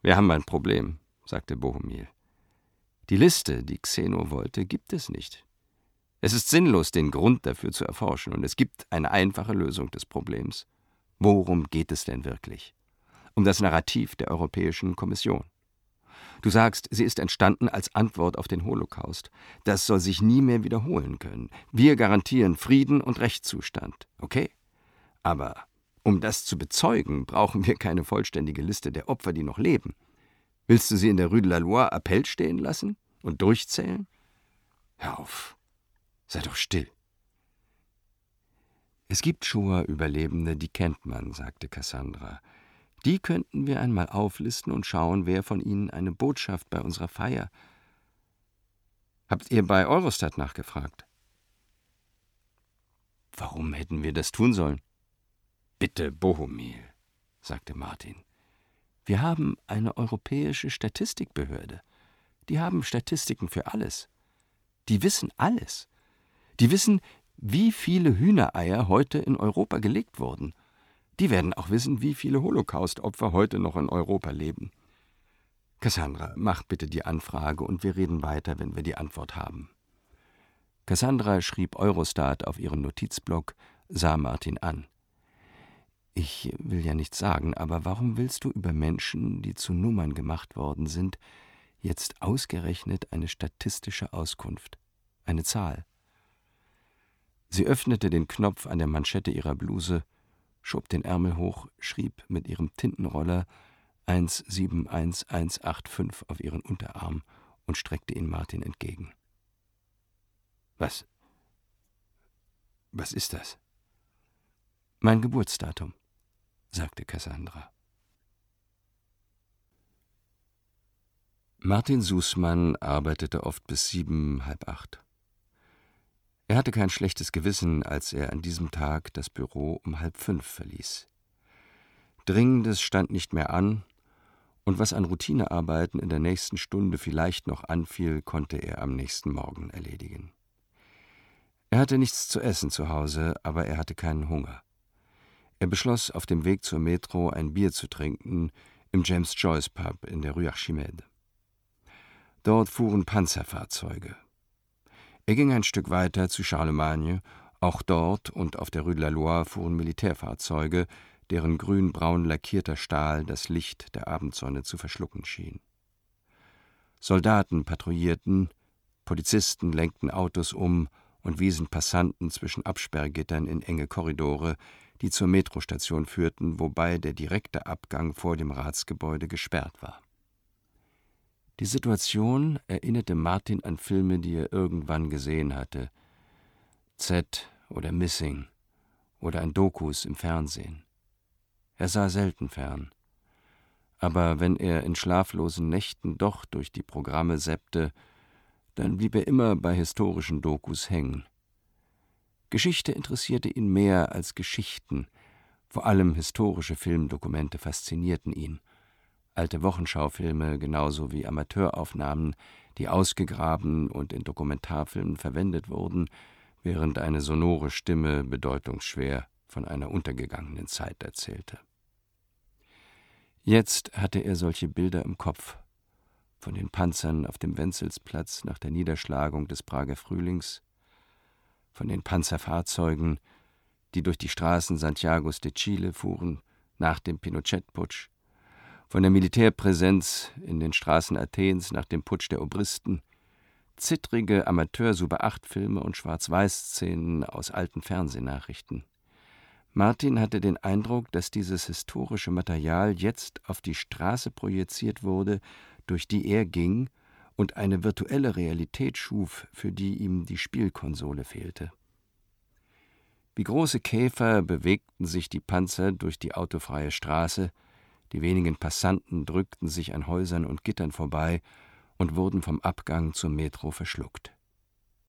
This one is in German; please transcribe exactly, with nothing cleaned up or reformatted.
Wir haben ein Problem, sagte Bohumil. Die Liste, die Xeno wollte, gibt es nicht. Es ist sinnlos, den Grund dafür zu erforschen, und es gibt eine einfache Lösung des Problems. Worum geht es denn wirklich? Um das Narrativ der Europäischen Kommission. Du sagst, sie ist entstanden als Antwort auf den Holocaust. Das soll sich nie mehr wiederholen können. Wir garantieren Frieden und Rechtszustand. Okay? Aber um das zu bezeugen, brauchen wir keine vollständige Liste der Opfer, die noch leben. Willst du sie in der Rue de la Loi Appell stehen lassen und durchzählen? Hör auf. Sei doch still. Es gibt Shoah-Überlebende, die kennt man, sagte Cassandra. Die könnten wir einmal auflisten und schauen, wer von ihnen eine Botschaft bei unserer Feier. Habt ihr bei Eurostat nachgefragt? Warum hätten wir das tun sollen? Bitte, Bohumil, sagte Martin. Wir haben eine europäische Statistikbehörde. Die haben Statistiken für alles. Die wissen alles. Die wissen, wie viele Hühnereier heute in Europa gelegt wurden. Die werden auch wissen, wie viele Holocaust-Opfer heute noch in Europa leben. Cassandra, mach bitte die Anfrage und wir reden weiter, wenn wir die Antwort haben. Cassandra schrieb Eurostat auf ihren Notizblock, sah Martin an. Ich will ja nichts sagen, aber warum willst du über Menschen, die zu Nummern gemacht worden sind, jetzt ausgerechnet eine statistische Auskunft, eine Zahl? Sie öffnete den Knopf an der Manschette ihrer Bluse, schob den Ärmel hoch, schrieb mit ihrem Tintenroller eins sieben eins eins acht fünf auf ihren Unterarm und streckte ihn Martin entgegen. Was? Was ist das? Mein Geburtsdatum, sagte Cassandra. Martin Sußmann arbeitete oft bis sieben, halb acht. Er hatte kein schlechtes Gewissen, als er an diesem Tag das Büro um halb fünf verließ. Dringendes stand nicht mehr an, und was an Routinearbeiten in der nächsten Stunde vielleicht noch anfiel, konnte er am nächsten Morgen erledigen. Er hatte nichts zu essen zu Hause, aber er hatte keinen Hunger. Er beschloss, auf dem Weg zur Metro ein Bier zu trinken im James Joyce Pub in der Rue Archimede. Dort fuhren Panzerfahrzeuge. Er ging ein Stück weiter zu Charlemagne. Auch dort und auf der Rue de la Loi fuhren Militärfahrzeuge, deren grün-braun lackierter Stahl das Licht der Abendsonne zu verschlucken schien. Soldaten patrouillierten, Polizisten lenkten Autos um und wiesen Passanten zwischen Absperrgittern in enge Korridore, die zur Metrostation führten, wobei der direkte Abgang vor dem Ratsgebäude gesperrt war. Die Situation erinnerte Martin an Filme, die er irgendwann gesehen hatte. Z oder Missing oder an Dokus im Fernsehen. Er sah selten fern. Aber wenn er in schlaflosen Nächten doch durch die Programme seppte, dann blieb er immer bei historischen Dokus hängen. Geschichte interessierte ihn mehr als Geschichten. Vor allem historische Filmdokumente faszinierten ihn. Alte Wochenschaufilme genauso wie Amateuraufnahmen, die ausgegraben und in Dokumentarfilmen verwendet wurden, während eine sonore Stimme bedeutungsschwer von einer untergegangenen Zeit erzählte. Jetzt hatte er solche Bilder im Kopf, von den Panzern auf dem Wenzelsplatz nach der Niederschlagung des Prager Frühlings, von den Panzerfahrzeugen, die durch die Straßen Santiagos de Chile fuhren nach dem Pinochet-Putsch, von der Militärpräsenz in den Straßen Athens nach dem Putsch der Obristen, zittrige Amateur-Super acht Filme und Schwarz-Weiß-Szenen aus alten Fernsehnachrichten. Martin hatte den Eindruck, dass dieses historische Material jetzt auf die Straße projiziert wurde, durch die er ging und eine virtuelle Realität schuf, für die ihm die Spielkonsole fehlte. Wie große Käfer bewegten sich die Panzer durch die autofreie Straße, die wenigen Passanten drückten sich an Häusern und Gittern vorbei und wurden vom Abgang zur Metro verschluckt.